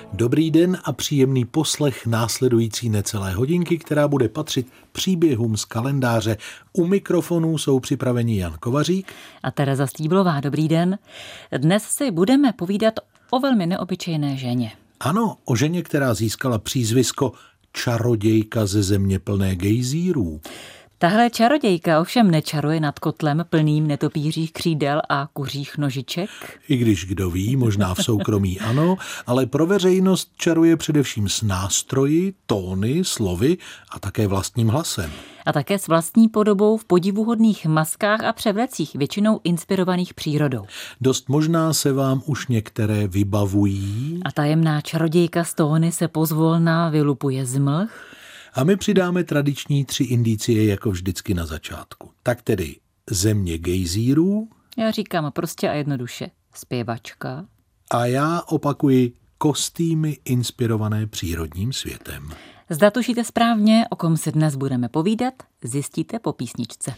Dobrý den a příjemný poslech následující necelé hodinky, která bude patřit příběhům z kalendáře. U mikrofonů jsou připraveni Jan Kovařík a Tereza Stýblová. Dobrý den. Dnes si budeme povídat o velmi neobyčejné ženě. Ano, o ženě, která získala přízvisko čarodějka ze země plné gejzírů. Tahle čarodějka ovšem nečaruje nad kotlem plným netopířích křídel a kuřích nožiček. I když kdo ví, možná v soukromí ano, ale pro veřejnost čaruje především s nástroji, tóny, slovy a také vlastním hlasem. A také s vlastní podobou v podivuhodných maskách a převlecích, většinou inspirovaných přírodou. Dost možná se vám už některé vybavují. A tajemná čarodějka z tóny se pozvolna vylupuje z mlh. A my přidáme tradiční 3 indicie jako vždycky na začátku. Tak tedy země gejzírů. Já říkám prostě a jednoduše zpěvačka. A já opakuji kostýmy inspirované přírodním světem. Zda tušíte správně, o kom si dnes budeme povídat, zjistíte po písničce.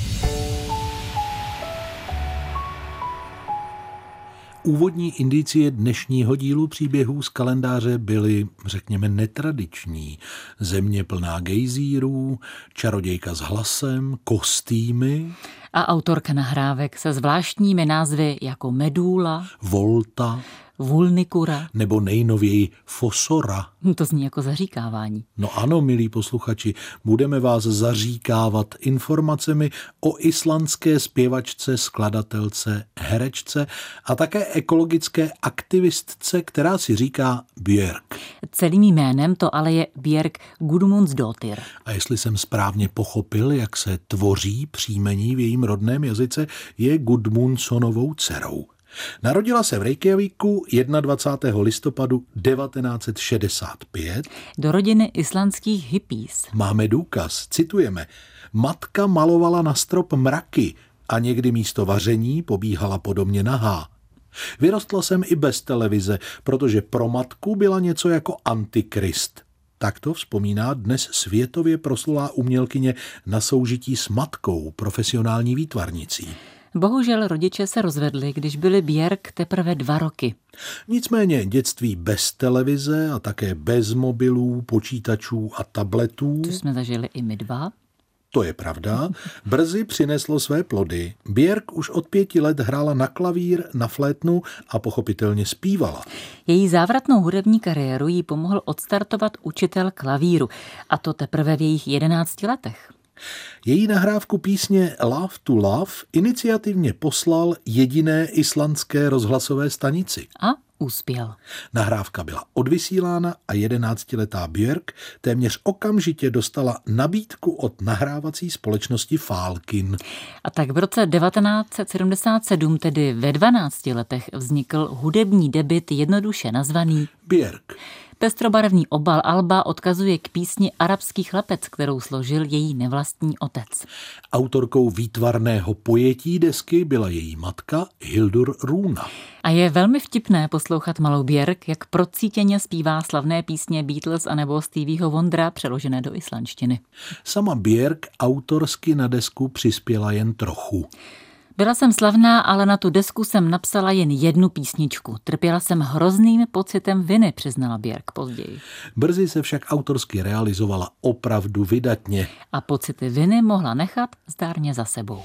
Úvodní indicie dnešního dílu příběhů z kalendáře byly, řekněme, netradiční. Země plná gejzírů, čarodějka s hlasem, kostýmy. A autorka nahrávek se zvláštními názvy jako Medúla, Volta, Vulnikura nebo nejnověji Fosora. To zní jako zaříkávání. No ano, milí posluchači, budeme vás zaříkávat informacemi o islandské zpěvačce, skladatelce, herečce a také ekologické aktivistce, která si říká Björk. Celým jménem to ale je Björk Gudmundsdóttir. A jestli jsem správně pochopil, jak se tvoří příjmení v jejím rodném jazyce, je Gudmundsonovou dcerou. Narodila se v Reykjavíku 21. listopadu 1965. Do rodiny islandských hippies. Máme důkaz, citujeme. Matka malovala na strop mraky a někdy místo vaření pobíhala podobně nahá. Vyrostla jsem i bez televize, protože pro matku byla něco jako antikrist. Takto vzpomíná dnes světově proslulá umělkyně na soužití s matkou, profesionální výtvarnicí. Bohužel rodiče se rozvedli, když byli Björk teprve 2 roky. Nicméně dětství bez televize a také bez mobilů, počítačů a tabletů. To jsme zažili i my 2. To je pravda. Brzy přineslo své plody. Björk už od 5 let hrála na klavír, na flétnu a pochopitelně zpívala. Její závratnou hudební kariéru jí pomohl odstartovat učitel klavíru, a to teprve v jejích 11 letech. Její nahrávku písně Love to Love iniciativně poslal jediné islandské rozhlasové stanici. A uspěl. Nahrávka byla odvysílána a 11letá Björk téměř okamžitě dostala nabídku od nahrávací společnosti Falkin. A tak v roce 1977, tedy ve 12 letech, vznikl hudební debut jednoduše nazvaný Björk. Pestrobarevný obal alba odkazuje k písni Arabský chlapec, kterou složil její nevlastní otec. Autorkou výtvarného pojetí desky byla její matka Hildur Runa. A je velmi vtipné poslouchat malou Björk, jak procítěně zpívá slavné písně Beatles anebo Stevieho Wondera přeložené do islandštiny. Sama Björk autorsky na desku přispěla jen trochu. Byla jsem slavná, ale na tu desku jsem napsala jen 1 písničku. Trpěla jsem hrozným pocitem viny, přiznala Björk později. Brzy se však autorsky realizovala opravdu vydatně. A pocity viny mohla nechat zdárně za sebou.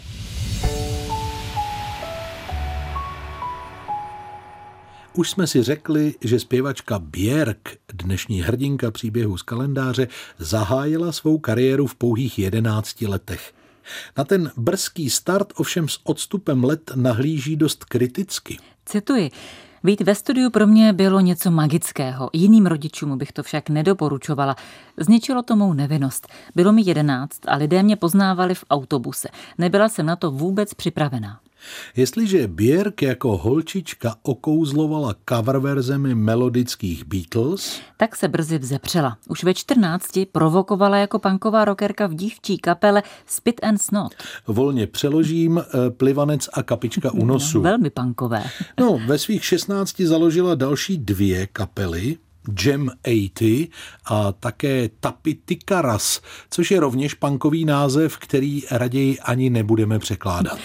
Už jsme si řekli, že zpěvačka Björk, dnešní hrdinka příběhu z kalendáře, zahájila svou kariéru v pouhých 11 letech. Na ten brzký start ovšem s odstupem let nahlíží dost kriticky. Cituji. Být ve studiu pro mě bylo něco magického. Jiným rodičům bych to však nedoporučovala. Zničilo to mou nevinnost. Bylo mi 11 a lidé mě poznávali v autobuse. Nebyla jsem na to vůbec připravená. Jestliže Björk jako holčička okouzlovala coververzemi melodických Beatles, tak se brzy vzepřela. Už ve 14 provokovala jako punková rockerka v dívčí kapele Spit and Snot. Volně přeložím plivanec a kapička u nosu. Velmi punkové. No, ve svých 16 založila další 2 kapely, Jam 80 a také Tapi Tikaras, což je rovněž punkový název, který raději ani nebudeme překládat.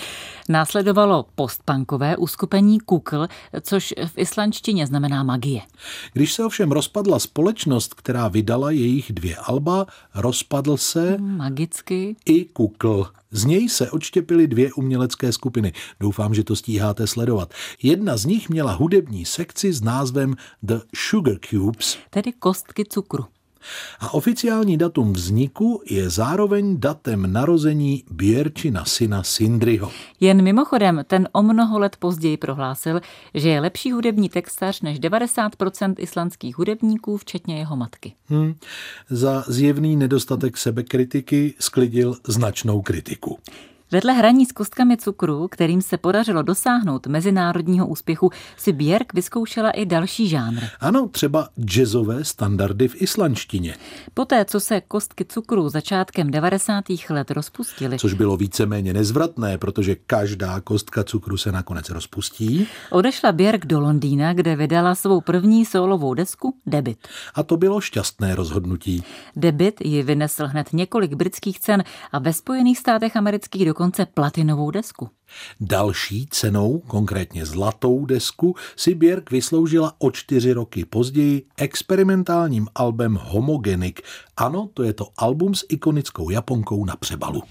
Následovalo postpunkové uskupení Kukl, což v islandštině znamená magie. Když se ovšem rozpadla společnost, která vydala jejich 2 alba, rozpadl se magicky i Kukl. Z něj se odštěpily 2 umělecké skupiny. Doufám, že to stíháte sledovat. Jedna z nich měla hudební sekci s názvem The Sugar Cubes, tedy kostky cukru. A oficiální datum vzniku je zároveň datem narození Björčina syna Sindriho. Jen mimochodem, ten o mnoho let později prohlásil, že je lepší hudební textař než 90% islandských hudebníků, včetně jeho matky. Za zjevný nedostatek sebekritiky sklidil značnou kritiku. Vedle hraní s kostkami cukru, kterým se podařilo dosáhnout mezinárodního úspěchu, si Björk vyzkoušela i další žánr. Ano, třeba jazzové standardy v islandštině. Poté, co se kostky cukru začátkem 90. let rozpustily, Což bylo víceméně nezvratné, protože každá kostka cukru se nakonec rozpustí. Odešla Björk do Londýna, kde vydala svou první sólovou desku Debut. A to bylo šťastné rozhodnutí. Debut ji vynesl hned několik britských cen a ve Spojených státech amerických dokonce platinovou desku. Další cenou, konkrétně zlatou desku, si Björk vysloužila o 4 roky později experimentálním albem Homogenic. Ano, to je to album s ikonickou Japonkou na přebalu.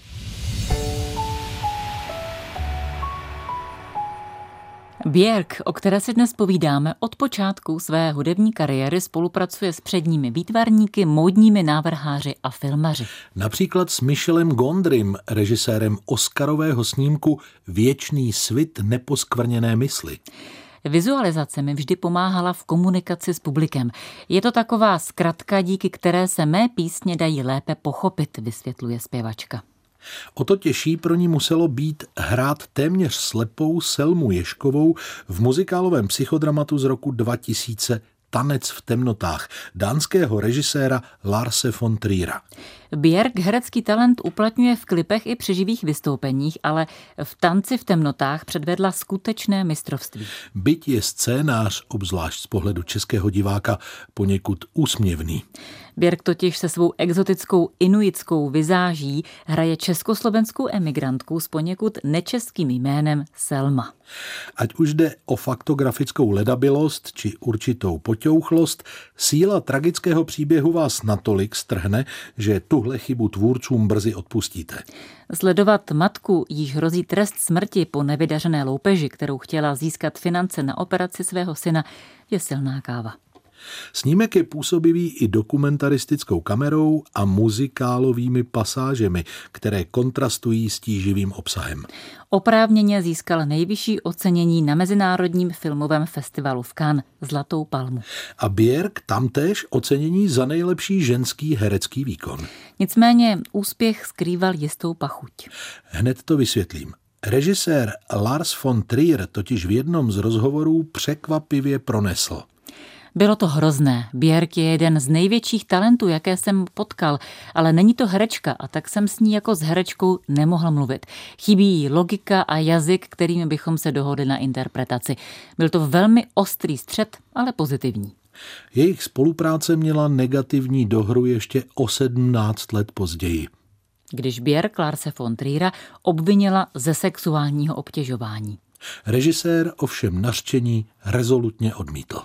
Björk, o které si dnes povídáme, od počátku své hudební kariéry spolupracuje s předními výtvarníky, módními návrháři a filmaři. Například s Michelem Gondrym, režisérem oscarového snímku Věčný svit neposkvrněné mysli. Vizualizace mi vždy pomáhala v komunikaci s publikem. Je to taková zkratka, díky které se mé písně dají lépe pochopit, vysvětluje zpěvačka. O to těžší pro ní muselo být hrát téměř slepou Selmu Ježkovou v muzikálovém psychodramatu z roku 2000 Tanec v temnotách dánského režiséra Larse von Triera. Björk herecký talent uplatňuje v klipech i při živých vystoupeních, ale v Tanci v temnotách předvedla skutečné mistrovství. Byť je scénář, obzvlášť z pohledu českého diváka, poněkud úsměvný. Björk totiž se svou exotickou inuitskou vizáží hraje československou emigrantku s poněkud nečeským jménem Selma. Ať už jde o faktografickou ledabilost či určitou poťouchlost, síla tragického příběhu vás natolik strhne, že tuhle chybu tvůrcům brzy odpustíte. Sledovat matku, jíž hrozí trest smrti po nevydařené loupeži, kterou chtěla získat finance na operaci svého syna, je silná káva. Snímek je působivý i dokumentaristickou kamerou a muzikálovými pasážemi, které kontrastují s tíživým obsahem. Oprávněně získal nejvyšší ocenění na Mezinárodním filmovém festivalu v Cannes, Zlatou palmu. A Björk tamtéž ocenění za nejlepší ženský herecký výkon. Nicméně úspěch skrýval jistou pachuť. Hned to vysvětlím. Režisér Lars von Trier totiž v jednom z rozhovorů překvapivě pronesl: Bylo to hrozné. Björk je jeden z největších talentů, jaké jsem potkal, ale není to herečka a tak jsem s ní jako s herečkou nemohl mluvit. Chybí jí logika a jazyk, kterými bychom se dohodli na interpretaci. Byl to velmi ostrý střet, ale pozitivní. Jejich spolupráce měla negativní dohru ještě o 17 let později. Když Björk Larse von Triera obvinila ze sexuálního obtěžování. Režisér ovšem nařčení rezolutně odmítl.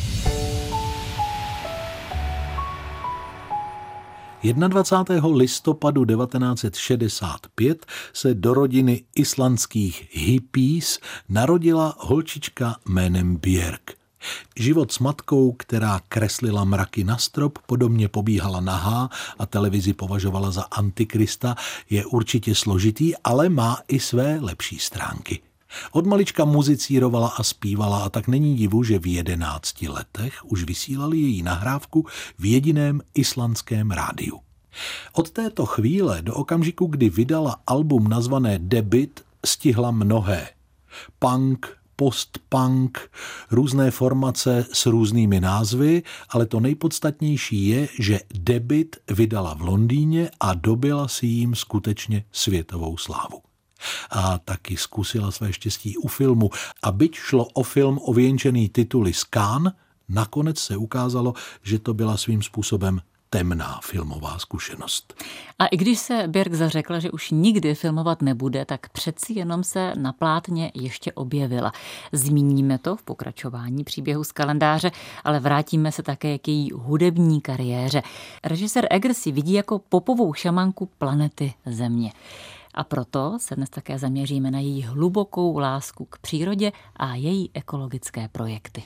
21. listopadu 1965 se do rodiny islandských hippies narodila holčička jménem Björk. Život s matkou, která kreslila mraky na strop, podobně pobíhala nahá a televizi považovala za antikrista, je určitě složitý, ale má i své lepší stránky. Od malička muzicírovala a zpívala a tak není divu, že v 11 letech už vysílali její nahrávku v jediném islandském rádiu. Od této chvíle do okamžiku, kdy vydala album nazvané Debut, stihla mnohé. Punk, post-punk, různé formace s různými názvy, ale to nejpodstatnější je, že Debut vydala v Londýně a dobyla si jím skutečně světovou slávu. A taky zkusila své štěstí u filmu. A byť šlo o film ověnčený tituly z Cannes, nakonec se ukázalo, že to byla svým způsobem temná filmová zkušenost. A i když se Björk zařekla, že už nikdy filmovat nebude, tak přeci jenom se na plátně ještě objevila. Zmíníme to v pokračování příběhu z kalendáře, ale vrátíme se také k její hudební kariéře. Režisér Eggers ji vidí jako popovou šamanku planety Země. A proto se dnes také zaměříme na její hlubokou lásku k přírodě a její ekologické projekty.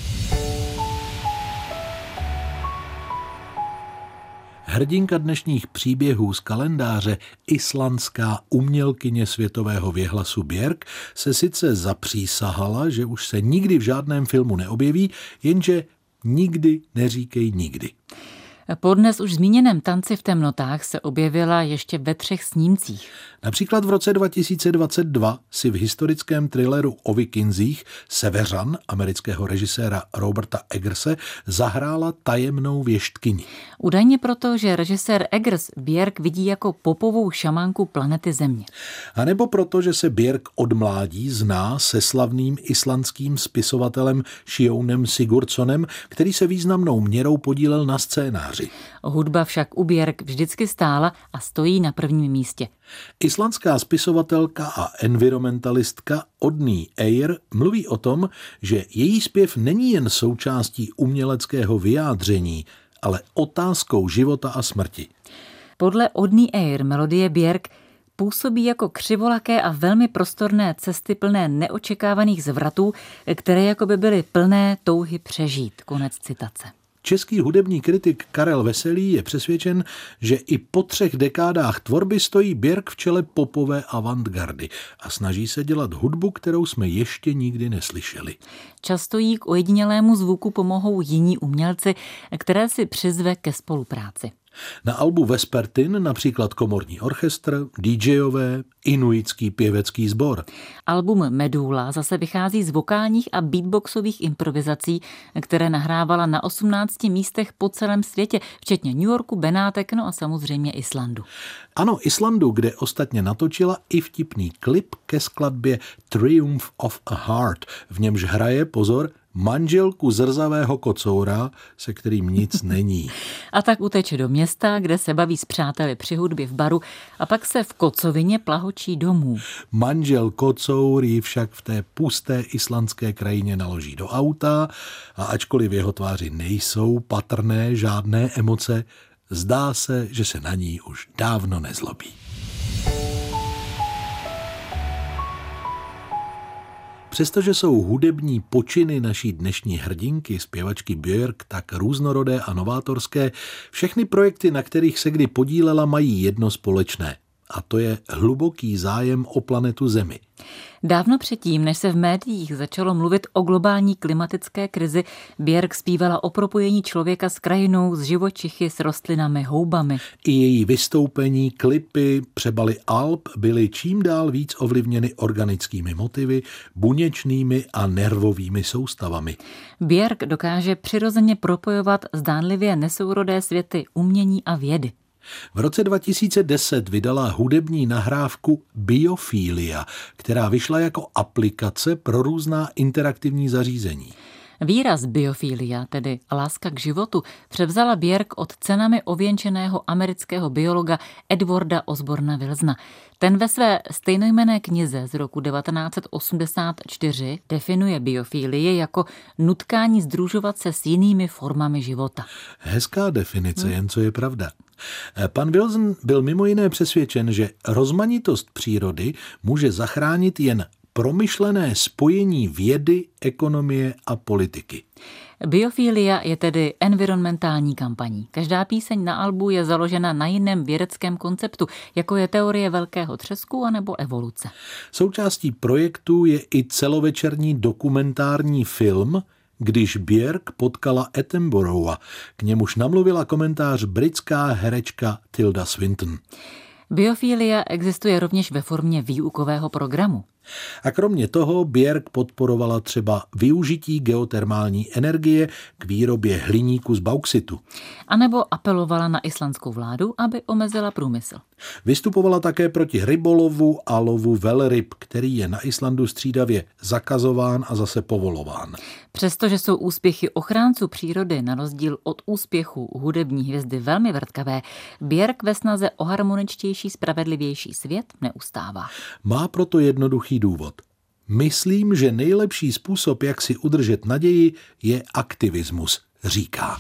Hrdinka dnešních příběhů z kalendáře, islandská umělkyně světového věhlasu Björk, se sice zapřísahala, že už se nikdy v žádném filmu neobjeví, jenže nikdy neříkej nikdy. Po dnes už zmíněném Tanci v temnotách se objevila ještě ve 3 snímcích. Například v roce 2022 si v historickém thrilleru o Vikinzích Severan amerického režiséra Roberta Eggerse zahrála tajemnou věštkyni. Údajně proto, že režisér Eggers Björk vidí jako popovou šamanku planety Země. A nebo proto, že se Björk od mládí zná se slavným islandským spisovatelem Sjónem Sigurdssonem, který se významnou měrou podílel na scénáři. Hudba však u Björk vždycky stála a stojí na prvním místě. Islandská spisovatelka a environmentalistka Odný Eyre mluví o tom, že její zpěv není jen součástí uměleckého vyjádření, ale otázkou života a smrti. Podle Odný Eyre melodie Björk působí jako křivolaké a velmi prostorné cesty plné neočekávaných zvratů, které jakoby byly plné touhy přežít. Konec citace. Český hudební kritik Karel Veselý je přesvědčen, že i po 3 dekádách tvorby stojí Björk v čele popové avantgardy a snaží se dělat hudbu, kterou jsme ještě nikdy neslyšeli. Často jí k ojedinělému zvuku pomohou jiní umělci, které si přizve ke spolupráci. Na albu Vespertin například komorní orchestr, DJové, inuitský pěvecký sbor. Album Medula zase vychází z vokálních a beatboxových improvizací, které nahrávala na 18 místech po celém světě, včetně New Yorku, Benátek, no a samozřejmě Islandu. Ano, Islandu, kde ostatně natočila i vtipný klip ke skladbě Triumph of a Heart, v němž hraje, pozor, manželku zrzavého kocoura, se kterým nic není. A tak uteče do města, kde se baví s přáteli při hudbě v baru a pak se v kocovině plahočí domů. Manžel kocour ji však v té pusté islandské krajině naloží do auta a ačkoliv v jeho tváři nejsou patrné žádné emoce, zdá se, že se na ní už dávno nezlobí. Přestože jsou hudební počiny naší dnešní hrdinky, zpěvačky Björk, tak různorodé a novátorské, všechny projekty, na kterých se kdy podílela, mají jedno společné. A to je hluboký zájem o planetu Zemi. Dávno předtím, než se v médiích začalo mluvit o globální klimatické krizi, Björk zpívala o propojení člověka s krajinou, s živočichy, s rostlinami, houbami. I její vystoupení, klipy, přebaly alb byly čím dál víc ovlivněny organickými motivy, buněčnými a nervovými soustavami. Björk dokáže přirozeně propojovat zdánlivě nesourodé světy umění a vědy. V roce 2010 vydala hudební nahrávku Biophilia, která vyšla jako aplikace pro různá interaktivní zařízení. Výraz biofilia, tedy láska k životu, převzala Björk od cenami ověnčeného amerického biologa Edwarda Osborna Wilsona. Ten ve své stejnojmenné knize z roku 1984 definuje biofilii jako nutkání sdružovat se s jinými formami života. Hezká definice, jen co je pravda. Pan Wilson byl mimo jiné přesvědčen, že rozmanitost přírody může zachránit jen promyšlené spojení vědy, ekonomie a politiky. Biofilia je tedy environmentální kampaní. Každá píseň na albu je založena na jiném vědeckém konceptu, jako je teorie velkého třesku anebo evoluce. Součástí projektu je i celovečerní dokumentární film Když Björk potkala Attenborougha, k němuž namluvila komentář britská herečka Tilda Swinton. Biofilia existuje rovněž ve formě výukového programu. A kromě toho Björk podporovala třeba využití geotermální energie k výrobě hliníku z bauxitu. A nebo apelovala na islandskou vládu, aby omezila průmysl. Vystupovala také proti rybolovu a lovu velryb, který je na Islandu střídavě zakazován a zase povolován. Přestože jsou úspěchy ochránců přírody na rozdíl od úspěchu hudební hvězdy velmi vrtkavé, Björk ve snaze o harmoničtější, spravedlivější svět neustává. Má proto jednoduchý důvod. Myslím, že nejlepší způsob, jak si udržet naději, je aktivismus, říká.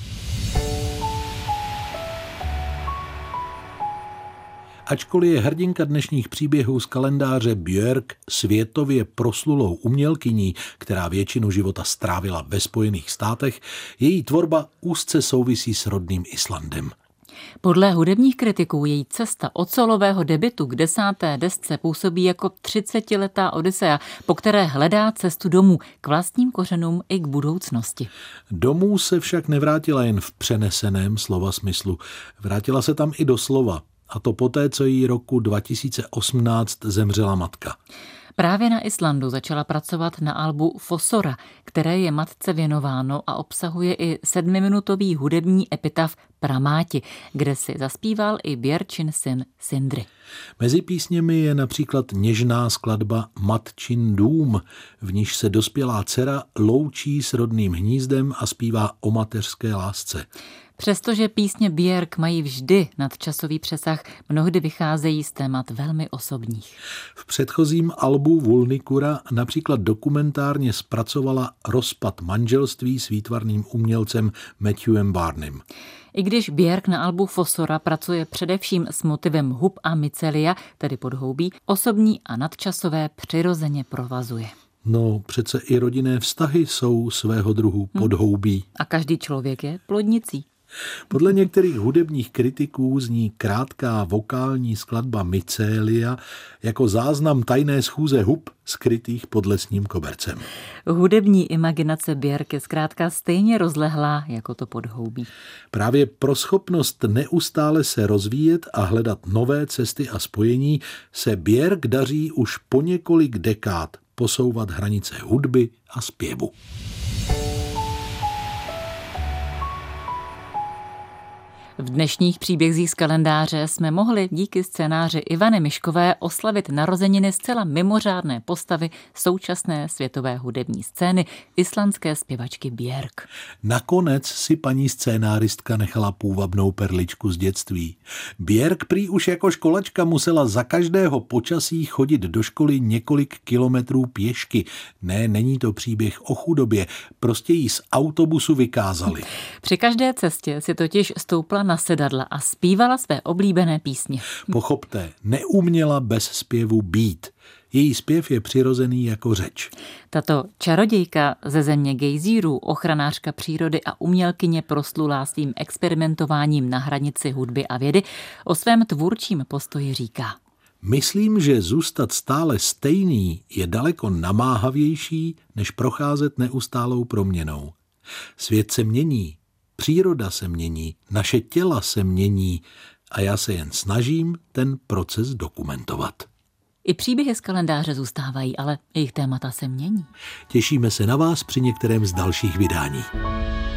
Ačkoliv je hrdinka dnešních příběhů z kalendáře Björk světově proslulou umělkyní, která většinu života strávila ve Spojených státech, její tvorba úzce souvisí s rodným Islandem. Podle hudebních kritiků její cesta od solového debutu k 10. desce působí jako 30letá odysea, po které hledá cestu domů k vlastním kořenům i k budoucnosti. Domů se však nevrátila jen v přeneseném slova smyslu. Vrátila se tam i doslova. A to poté, co jí roku 2018 zemřela matka. Právě na Islandu začala pracovat na albu Fossora, které je matce věnováno a obsahuje i 7minutový hudební epitaf Pramáti, kde si zaspíval i Björčin syn Sindri. Mezi písněmi je například něžná skladba Matčin dům, v níž se dospělá dcera loučí s rodným hnízdem a zpívá o mateřské lásce. Přestože písně Björk mají vždy nadčasový přesah, mnohdy vycházejí z témat velmi osobních. V předchozím albu Vulnikura například dokumentárně zpracovala rozpad manželství s výtvarným umělcem Matthewem Barnem. I když Björk na albu Fossora pracuje především s motivem hub a mycelia, tedy podhoubí, osobní a nadčasové přirozeně provazuje. No, přece i rodinné vztahy jsou svého druhu podhoubí. A každý člověk je plodnicí. Podle některých hudebních kritiků zní krátká vokální skladba Mycelia jako záznam tajné schůze hub skrytých pod lesním kobercem. Hudební imaginace Björk je zkrátka stejně rozlehlá jako to podhoubí. Právě pro schopnost neustále se rozvíjet a hledat nové cesty a spojení se Björk daří už po několik dekád posouvat hranice hudby a zpěvu. V dnešních příbězích z kalendáře jsme mohli díky scénáři Ivany Miškové oslavit narozeniny zcela mimořádné postavy současné světové hudební scény, islandské zpěvačky Björk. Nakonec si paní scénáristka nechala půvabnou perličku z dětství. Björk prý už jako školačka musela za každého počasí chodit do školy několik kilometrů pěšky. Ne, není to příběh o chudobě, prostě jí z autobusu vykázali. Při každé cestě si totiž stoupla na sedadla a zpívala své oblíbené písně. Pochopte, neuměla bez zpěvu být. Její zpěv je přirozený jako řeč. Tato čarodějka ze země gejzírů, ochranářka přírody a umělkyně proslulá svým experimentováním na hranici hudby a vědy, o svém tvůrčím postoji říká: Myslím, že zůstat stále stejný je daleko namáhavější, než procházet neustálou proměnou. Svět se mění, příroda se mění, naše těla se mění a já se jen snažím ten proces dokumentovat. I příběhy z kalendáře zůstávají, ale jejich témata se mění. Těšíme se na vás při některém z dalších vydání.